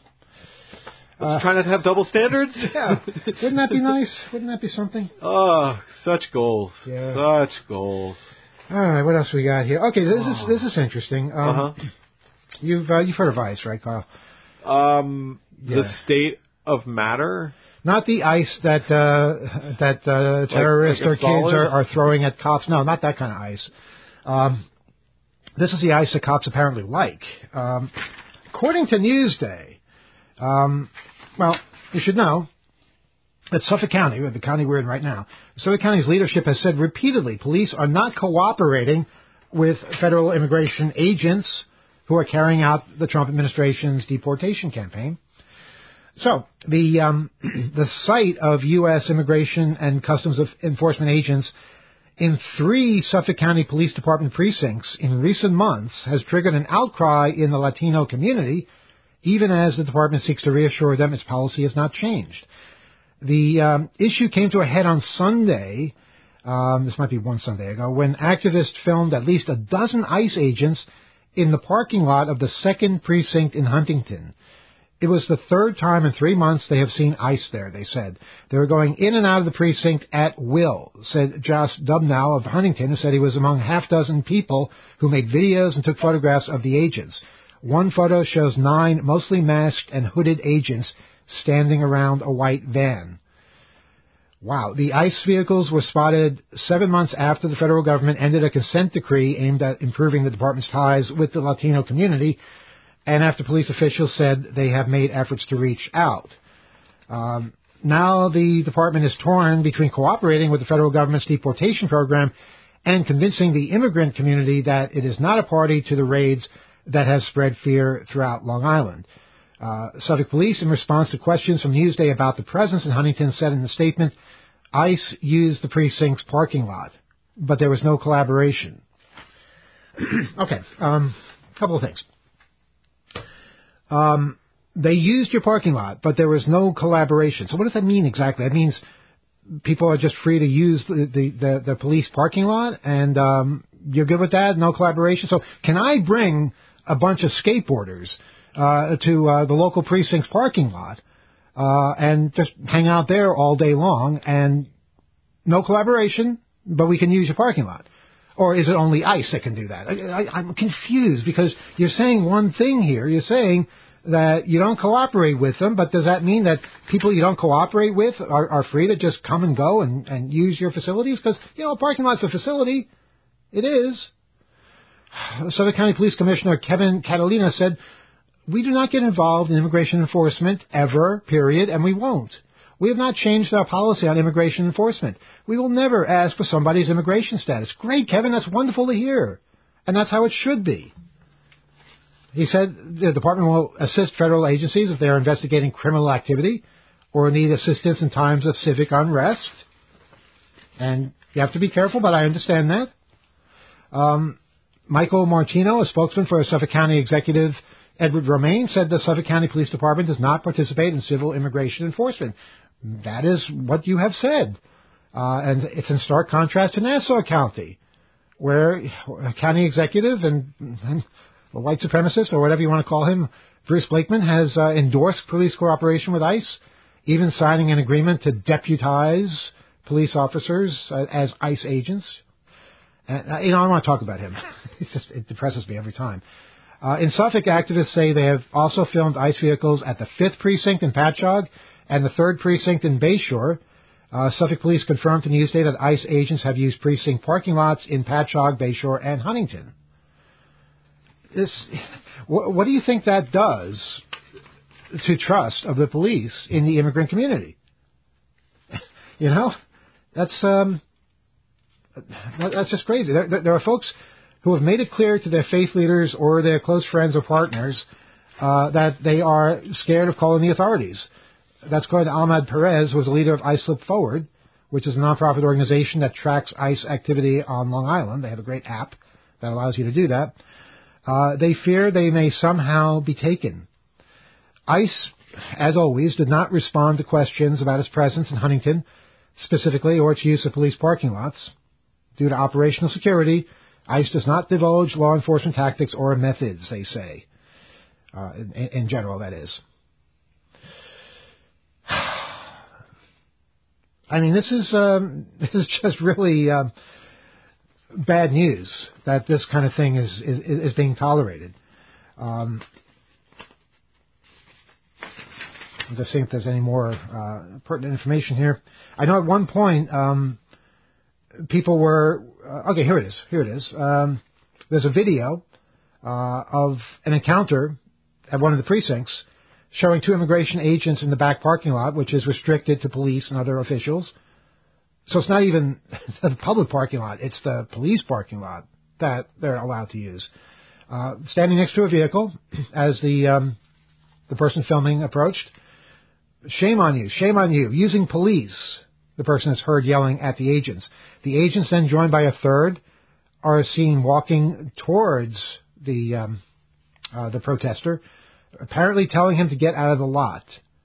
Uh, trying not to have double standards? Yeah. Wouldn't that be nice? Wouldn't that be something? Oh, such goals. Yeah. Such goals. All right, what else we got here? Okay, this oh. is this is interesting. Um, uh-huh. You've uh, you've heard of ICE, right, Carl? Um, yeah. The state of matter? Not the ice that uh, that uh, terrorists like, like or kids are, are throwing at cops. No, not that kind of ice. Um, this is the ice that cops apparently like. Um, according to Newsday, um, well, you should know that Suffolk County, the county we're in right now, Suffolk County's leadership has said repeatedly police are not cooperating with federal immigration agents who are carrying out the Trump administration's deportation campaign. So the um, the sight of U S immigration and customs enforcement agents in three Suffolk County Police Department precincts in recent months has triggered an outcry in the Latino community, even as the department seeks to reassure them its policy has not changed. The um, issue came to a head on Sunday, um, this might be one Sunday ago, when activists filmed at least a dozen ICE agents in the parking lot of the second precinct in Huntington. It was the third time in three months they have seen ICE there, they said. They were going in and out of the precinct at will, said Josh Dubnow of Huntington, who said he was among half dozen people who made videos and took photographs of the agents. One photo shows nine mostly masked and hooded agents standing around a white van. Wow. The ICE vehicles were spotted seven months after the federal government ended a consent decree aimed at improving the department's ties with the Latino community, and after police officials said they have made efforts to reach out. Um, now the department is torn between cooperating with the federal government's deportation program and convincing the immigrant community that it is not a party to the raids that has spread fear throughout Long Island. Uh, Suffolk Police, in response to questions from Newsday about the presence in Huntington, said in the statement, ICE used the precinct's parking lot, but there was no collaboration. Okay, um, a couple of things. Um, they used your parking lot, but there was no collaboration. So what does that mean exactly? That means people are just free to use the, the, the, the police parking lot, and um, you're good with that? No collaboration? So can I bring a bunch of skateboarders uh, to uh, the local precinct's parking lot uh, and just hang out there all day long, and no collaboration, but we can use your parking lot? Or is it only ICE that can do that? I, I, I'm confused because you're saying one thing here. You're saying that you don't cooperate with them, but does that mean that people you don't cooperate with are, are free to just come and go and, and use your facilities? Because, you know, a parking lot's a facility. It is. Suffolk County Police Commissioner Kevin Catalina said, "We do not get involved in immigration enforcement ever, period, and we won't. We have not changed our policy on immigration enforcement. We will never ask for somebody's immigration status." Great, Kevin. That's wonderful to hear. And that's how it should be. He said the department will assist federal agencies if they are investigating criminal activity or need assistance in times of civic unrest. And you have to be careful, but I understand that. Um, Michael Martino, a spokesman for Suffolk County Executive Edward Romaine, said the Suffolk County Police Department does not participate in civil immigration enforcement. That is what you have said. Uh, and it's in stark contrast to Nassau County, where a county executive and, and a white supremacist, or whatever you want to call him, Bruce Blakeman, has uh, endorsed police cooperation with ICE, even signing an agreement to deputize police officers uh, as ICE agents. And, uh, you know, I don't want to talk about him. It's just, it depresses me every time. Uh, in Suffolk, activists say they have also filmed ICE vehicles at the fifth Precinct in Patchogue and the third Precinct in Bayshore. Uh, Suffolk Police confirmed to Newsday that ICE agents have used precinct parking lots in Patchogue, Bayshore, and Huntington. This, what, what do you think that does to trust of the police in the immigrant community? You know, that's um, that's just crazy. There, there are folks who have made it clear to their faith leaders or their close friends or partners uh, that they are scared of calling the authorities. That's according to Ahmad Perez, who is the leader of ICE Flip Forward, which is a nonprofit organization that tracks ICE activity on Long Island. They have a great app that allows you to do that. Uh, they fear they may somehow be taken. ICE, as always, did not respond to questions about its presence in Huntington, specifically, or its use of police parking lots. Due to operational security, ICE does not divulge law enforcement tactics or methods, they say. Uh, in, in general, that is. I mean, this is um, this is just really um, bad news that this kind of thing is is, is being tolerated. Um, I'm just seeing if there's any more uh, pertinent information here. I know at one point um, people were uh, okay. Here it is. Here it is. Um, there's a video uh, of an encounter at one of the precincts showing two immigration agents in the back parking lot, which is restricted to police and other officials. So it's not even the public parking lot. It's the police parking lot that they're allowed to use. Uh, standing next to a vehicle as the um, the person filming approached. Shame on you. Shame on you. Using police, the person is heard yelling at the agents. The agents, then joined by a third, are seen walking towards the um, uh, the protester, apparently telling him to get out of the lot.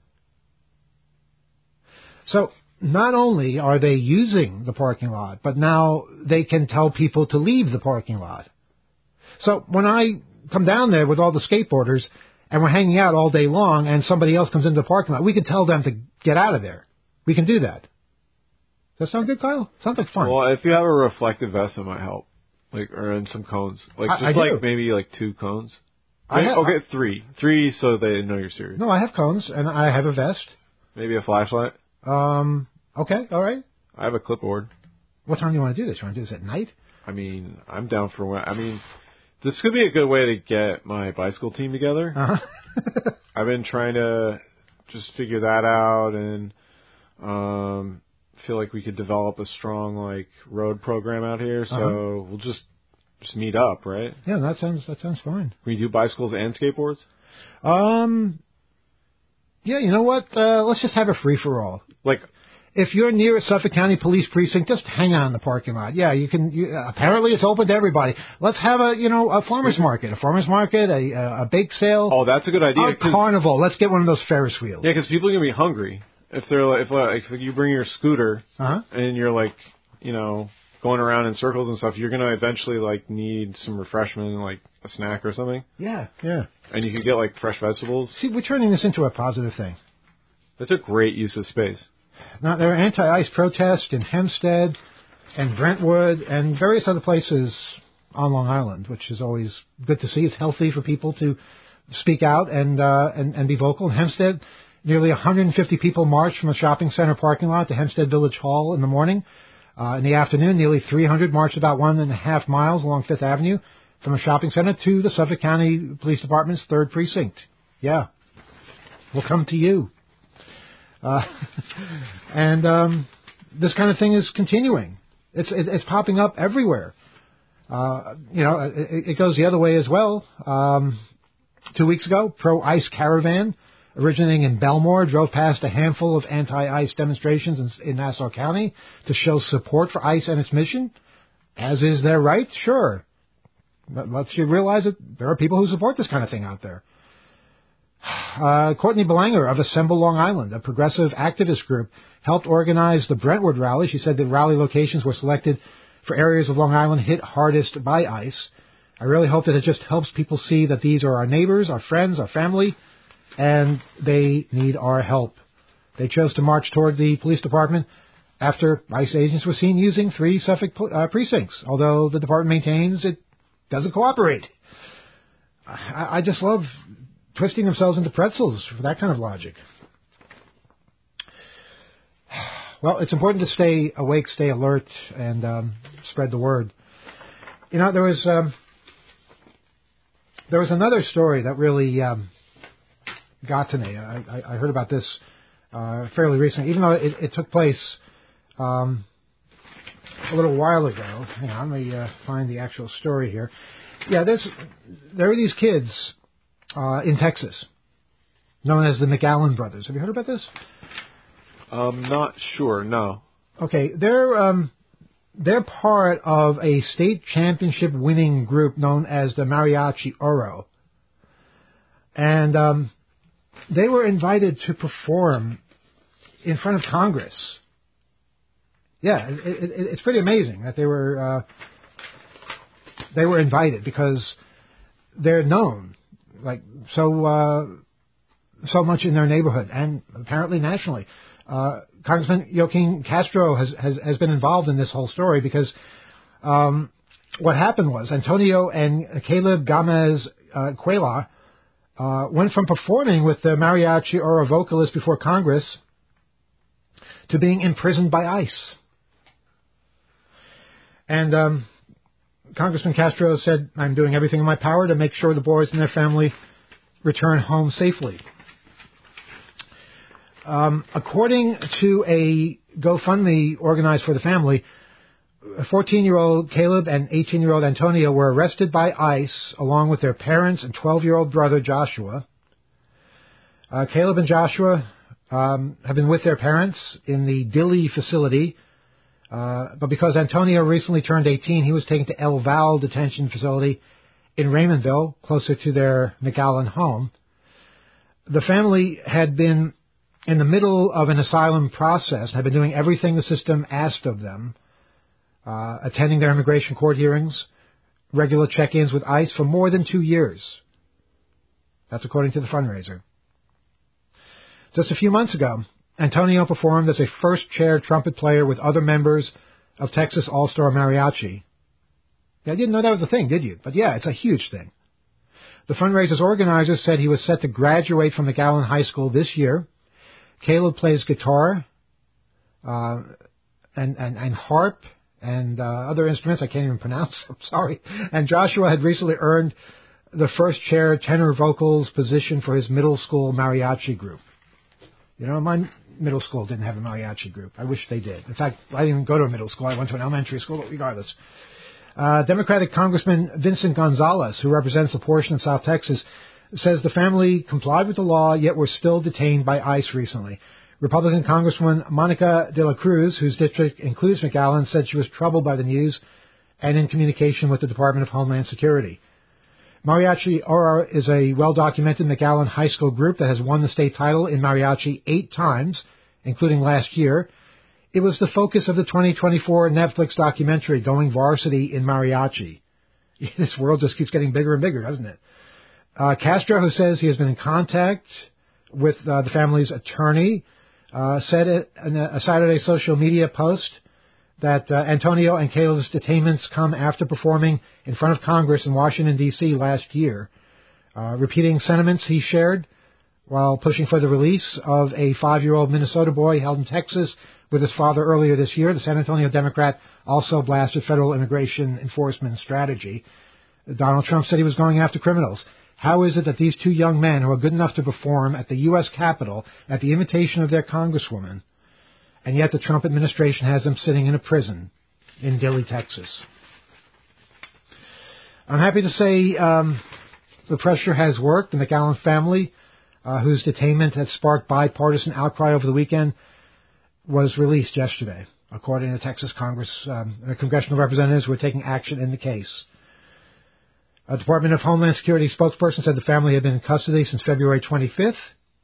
So not only are they using the parking lot, but now they can tell people to leave the parking lot. So when I come down there with all the skateboarders and we're hanging out all day long and somebody else comes into the parking lot, we can tell them to get out of there. We can do that. Does that sound good, Kyle? Sounds like fun. Well, if you have a reflective vest, it might help. Like, or in some cones. Like, I, just I like do. maybe like two cones. I have, okay, three. Three so they know you're serious. No, I have cones, and I have a vest. Maybe a flashlight? Um, okay, all right. I have a clipboard. What time do you want to do this? You want to do this at night? I mean, I'm down for when... I mean, this could be a good way to get my bicycle team together. Uh-huh. I've been trying to just figure that out and um, feel like we could develop a strong, like, road program out here. So uh-huh. we'll just just meet up, right? Yeah, that sounds that sounds fine. We do bicycles and skateboards. Um, yeah, you know what? Uh, let's just have a free for all. Like, if you're near a Suffolk County Police Precinct, just hang out in the parking lot. Yeah, you can. You, uh, apparently, it's open to everybody. Let's have a, you know, a farmers market, a farmers market, a a, a bake sale. Oh, that's a good idea. A carnival. Let's get one of those Ferris wheels. Yeah, because people are gonna be hungry if they're like, if like if you bring your scooter uh-huh. and you're like, you know, going around in circles and stuff. You're gonna eventually like need some refreshment, like a snack or something. Yeah, yeah. And you could get like fresh vegetables. See, we're turning this into a positive thing. That's a great use of space. Now, there are anti-ICE protests in Hempstead and Brentwood and various other places on Long Island, which is always good to see. It's healthy for people to speak out and uh, and, and be vocal. In Hempstead, nearly one hundred fifty people marched from a shopping center parking lot to Hempstead Village Hall in the morning. Uh, in the afternoon, nearly three hundred marched about one and a half miles along Fifth Avenue from a shopping center to the Suffolk County Police Department's third precinct. Yeah, we'll come to you. Uh, and um, this kind of thing is continuing. It's it, it's popping up everywhere. Uh, you know, it, it goes the other way as well. Um, two weeks ago, pro-ICE caravan originating in Belmore drove past a handful of anti-ICE demonstrations in, in Nassau County to show support for ICE and its mission, as is their right, sure. But let's you realize that there are people who support this kind of thing out there. Uh, Courtney Belanger of Assemble Long Island, a progressive activist group, helped organize the Brentwood rally. She said the rally locations were selected for areas of Long Island hit hardest by ICE. I really hope that it just helps people see that these are our neighbors, our friends, our family, and they need our help. They chose to march toward the police department after ICE agents were seen using three Suffolk uh, precincts, although the department maintains it doesn't cooperate. I, I just love twisting themselves into pretzels for that kind of logic. Well, it's important to stay awake, stay alert, and um, spread the word. You know, there was um, there was another story that really um, got to me. I, I, I heard about this uh, fairly recently, even though it, it took place um, a little while ago. Hang on, let me uh, find the actual story here. Yeah, there's there are these kids Uh, in Texas, known as the McAllen brothers. Have you heard about this? Um, not sure. No. Okay, they're um, they're part of a state championship winning group known as the Mariachi Oro, and um, they were invited to perform in front of Congress. Yeah, it, it, it's pretty amazing that they were uh, they were invited because they're known. Like so, uh, so much in their neighborhood and apparently nationally. Uh, Congressman Joaquin Castro has, has has been involved in this whole story because um, what happened was Antonio and Caleb Gomez uh, Cuela uh, went from performing with the Mariachi Oro vocalist before Congress to being imprisoned by ICE. And um, Congressman Castro said, I'm doing everything in my power to make sure the boys and their family return home safely. Um, according to a GoFundMe organized for the family, fourteen-year-old Caleb and eighteen-year-old Antonio were arrested by ICE along with their parents and twelve-year-old brother Joshua. Uh, Caleb and Joshua um, have been with their parents in the Dilley facility. Uh, but because Antonio recently turned eighteen, he was taken to El Val detention facility in Raymondville, closer to their McAllen home. The family had been in the middle of an asylum process, had been doing everything the system asked of them, uh, attending their immigration court hearings, regular check-ins with ICE for more than two years. That's according to the fundraiser. Just a few months ago, Antonio performed as a first-chair trumpet player with other members of Texas All-Star Mariachi. Yeah, I didn't know that was a thing, did you? But yeah, it's a huge thing. The fundraiser's organizers said he was set to graduate from McAllen High School this year. Caleb plays guitar uh, and, and, and harp and uh, other instruments I can't even pronounce. I'm sorry. And Joshua had recently earned the first-chair tenor vocals position for his middle school mariachi group. You know, my middle school didn't have a mariachi group. I wish they did. In fact, I didn't go to a middle school. I went to an elementary school, but regardless. Uh, Democratic Congressman Vincent Gonzalez, who represents a portion of South Texas, says the family complied with the law, yet were still detained by ICE recently. Republican Congresswoman Monica de la Cruz, whose district includes McAllen, said she was troubled by the news and in communication with the Department of Homeland Security. Mariachi Aura is a well-documented McAllen high school group that has won the state title in mariachi eight times, including last year. It was the focus of the twenty twenty-four Netflix documentary, Going Varsity in Mariachi. This world just keeps getting bigger and bigger, doesn't it? Uh, Castro, who says he has been in contact with uh, the family's attorney, uh, said in a Saturday social media post that uh, Antonio and Caleb's detainments come after performing in front of Congress in Washington, D C last year, uh, repeating sentiments he shared while pushing for the release of a five-year-old Minnesota boy held in Texas with his father earlier this year. The San Antonio Democrat also blasted federal immigration enforcement strategy. Donald Trump said he was going after criminals. How is it that these two young men who are good enough to perform at the U S Capitol at the invitation of their congresswoman, and yet the Trump administration has them sitting in a prison in Dilley, Texas? I'm happy to say um, the pressure has worked. The McAllen family, uh, whose detainment has sparked bipartisan outcry over the weekend, was released yesterday, according to Texas Congress, um, congressional representatives who are taking action in the case. A Department of Homeland Security spokesperson said the family had been in custody since February twenty-fifth.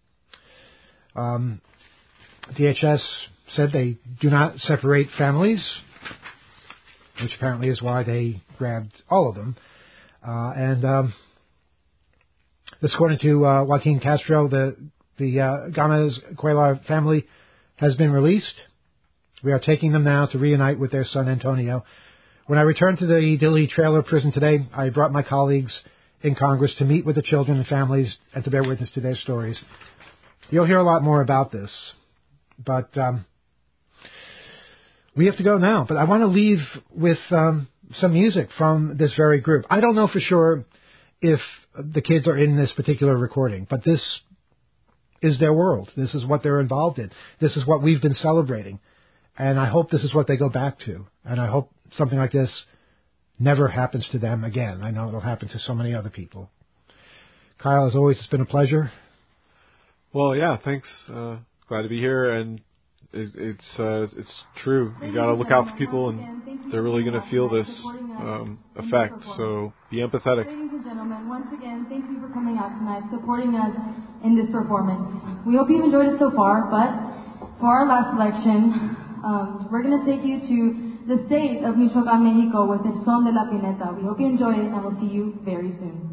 Um, D H S said they do not separate families, which apparently is why they grabbed all of them. Uh, and um, this, according to uh, Joaquin Castro, the the uh, Gomez Cuellar family has been released. We are taking them now to reunite with their son Antonio. When I returned to the Dilley trailer prison today, I brought my colleagues in Congress to meet with the children and families and to bear witness to their stories. You'll hear a lot more about this, but um, we have to go now. But I want to leave with um, some music from this very group. I don't know for sure if the kids are in this particular recording, but this is their world. This is what they're involved in. This is what we've been celebrating. And I hope this is what they go back to. And I hope something like this never happens to them again. I know it'll happen to so many other people. Kyle, as always, it's been a pleasure. Well, yeah, thanks. Uh, glad to be here. And it, it's uh, it's true. You got to look out for people, and they're really going to feel this um, effect. So be empathetic. Ladies and gentlemen, once again, thank you for coming out tonight, supporting us in this performance. We hope you've enjoyed it so far, but for our last selection, um, we're going to take you to the state of Michoacán, Mexico with El Son de la Pineta. We hope you enjoy it, and we'll see you very soon.